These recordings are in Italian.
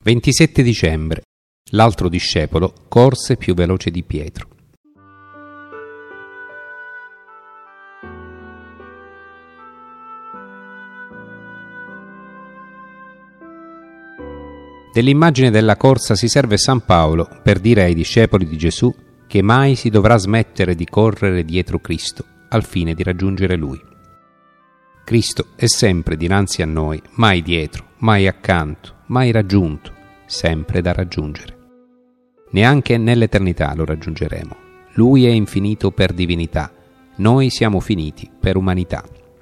27 dicembre. L'altro discepolo corse più veloce di Pietro. Dell'immagine della corsa si serve San Paolo per dire ai discepoli di Gesù che mai si dovrà smettere di correre dietro Cristo al fine di raggiungere Lui. Cristo è sempre dinanzi a noi, mai dietro, mai accanto, mai raggiunto, sempre da raggiungere. Neanche nell'eternità lo raggiungeremo. Lui è infinito per divinità, noi siamo finiti per umanità.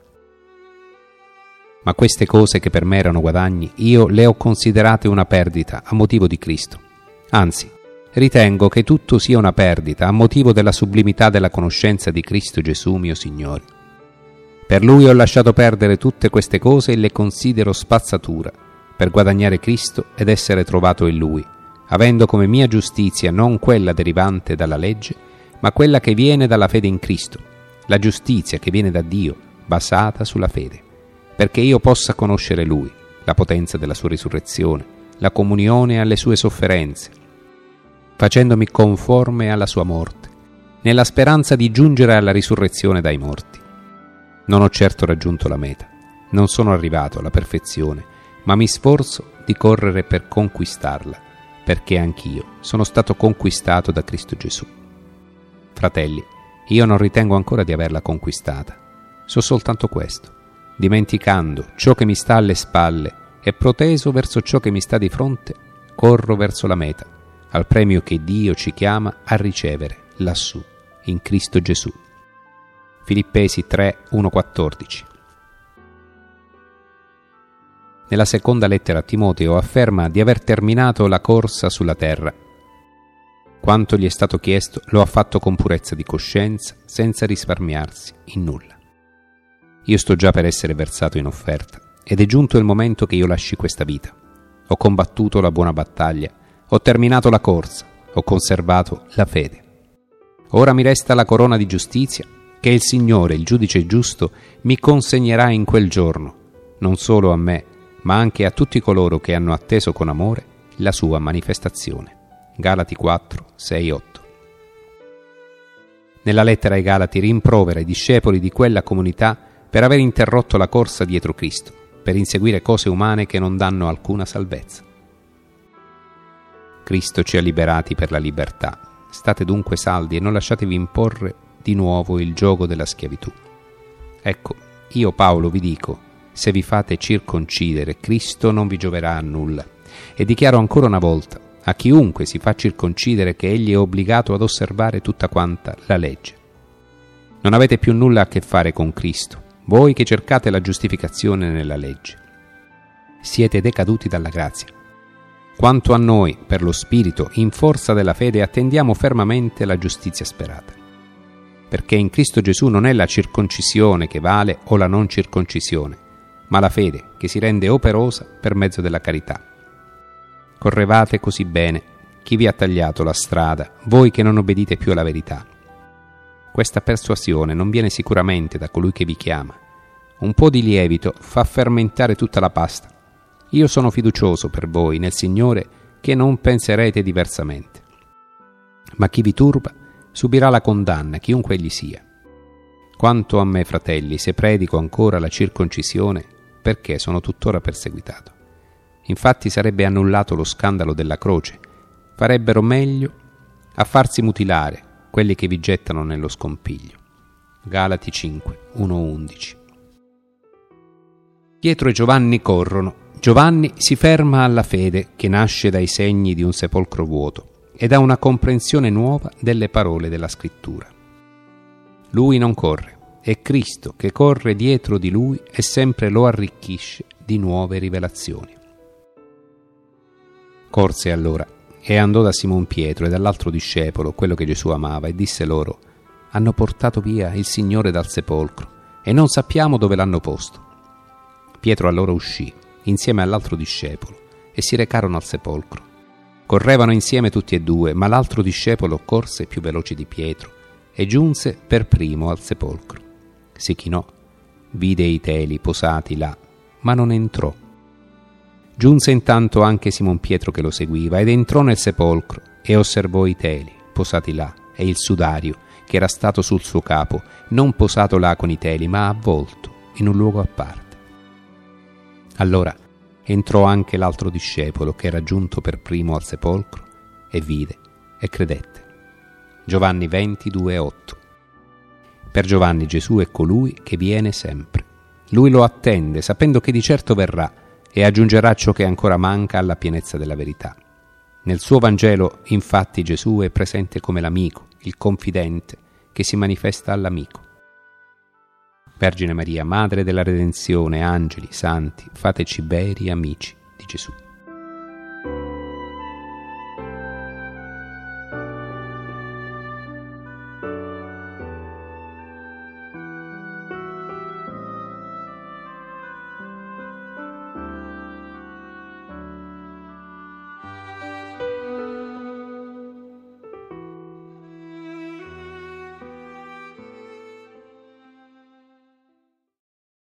Ma queste cose che per me erano guadagni, io le ho considerate una perdita a motivo di Cristo. Anzi, ritengo che tutto sia una perdita a motivo della sublimità della conoscenza di Cristo Gesù mio Signore. Per Lui ho lasciato perdere tutte queste cose e le considero spazzatura, per guadagnare Cristo ed essere trovato in Lui, avendo come mia giustizia non quella derivante dalla legge, ma quella che viene dalla fede in Cristo, la giustizia che viene da Dio, basata sulla fede, perché io possa conoscere Lui, la potenza della sua risurrezione, la comunione alle sue sofferenze, facendomi conforme alla sua morte, nella speranza di giungere alla risurrezione dai morti. Non ho certo raggiunto la meta, non sono arrivato alla perfezione, ma mi sforzo di correre per conquistarla, perché anch'io sono stato conquistato da Cristo Gesù. Fratelli, io non ritengo ancora di averla conquistata, so soltanto questo: dimenticando ciò che mi sta alle spalle e proteso verso ciò che mi sta di fronte, corro verso la meta, al premio che Dio ci chiama a ricevere lassù, in Cristo Gesù. Filippesi 3, 1-14. Nella seconda lettera a Timoteo afferma di aver terminato la corsa sulla terra. Quanto gli è stato chiesto lo ha fatto con purezza di coscienza, senza risparmiarsi in nulla. Io sto già per essere versato in offerta, ed è giunto il momento che io lasci questa vita. Ho combattuto la buona battaglia, ho terminato la corsa, ho conservato la fede. Ora mi resta la corona di giustizia, che il Signore, il giudice giusto, mi consegnerà in quel giorno, non solo a me, ma anche a tutti coloro che hanno atteso con amore la sua manifestazione. Galati 4, 6, 8. Nella lettera ai Galati rimprovera i discepoli di quella comunità per aver interrotto la corsa dietro Cristo, per inseguire cose umane che non danno alcuna salvezza. Cristo ci ha liberati per la libertà. State dunque saldi e non lasciatevi imporre di nuovo il giogo della schiavitù. Ecco, io Paolo vi dico, se vi fate circoncidere, Cristo non vi gioverà a nulla. E dichiaro ancora una volta a chiunque si fa circoncidere che egli è obbligato ad osservare tutta quanta la legge. Non avete più nulla a che fare con Cristo, voi che cercate la giustificazione nella legge. Siete decaduti dalla grazia. Quanto a noi, per lo Spirito, in forza della fede, attendiamo fermamente la giustizia sperata. Perché in Cristo Gesù non è la circoncisione che vale o la non circoncisione, ma la fede che si rende operosa per mezzo della carità. Correvate così bene, chi vi ha tagliato la strada, voi che non obbedite più alla verità. Questa persuasione non viene sicuramente da colui che vi chiama. Un po' di lievito fa fermentare tutta la pasta. Io sono fiducioso per voi nel Signore che non penserete diversamente. Ma chi vi turba subirà la condanna, chiunque egli sia. Quanto a me, fratelli, se predico ancora la circoncisione, perché sono tuttora perseguitato. Infatti sarebbe annullato lo scandalo della croce. Farebbero meglio a farsi mutilare quelli che vi gettano nello scompiglio. Galati 5, 1-11. Pietro e Giovanni corrono. Giovanni si ferma alla fede che nasce dai segni di un sepolcro vuoto e da una comprensione nuova delle parole della Scrittura. Lui non corre, è Cristo che corre dietro di lui e sempre lo arricchisce di nuove rivelazioni. Corse allora e andò da Simon Pietro e dall'altro discepolo, quello che Gesù amava, e disse loro: hanno portato via il Signore dal sepolcro e non sappiamo dove l'hanno posto. Pietro allora uscì insieme all'altro discepolo e si recarono al sepolcro. Correvano insieme tutti e due, ma l'altro discepolo corse più veloce di Pietro e giunse per primo al sepolcro. Si chinò, vide i teli posati là, ma non entrò. Giunse intanto anche Simon Pietro che lo seguiva ed entrò nel sepolcro e osservò i teli posati là e il sudario che era stato sul suo capo, non posato là con i teli, ma avvolto in un luogo a parte. Allora entrò anche l'altro discepolo che era giunto per primo al sepolcro e vide e credette. Giovanni 22,8. Per Giovanni Gesù è colui che viene sempre. Lui lo attende, sapendo che di certo verrà e aggiungerà ciò che ancora manca alla pienezza della verità. Nel suo Vangelo, infatti, Gesù è presente come l'amico, il confidente, che si manifesta all'amico. Vergine Maria, Madre della Redenzione, angeli, santi, fateci veri amici di Gesù.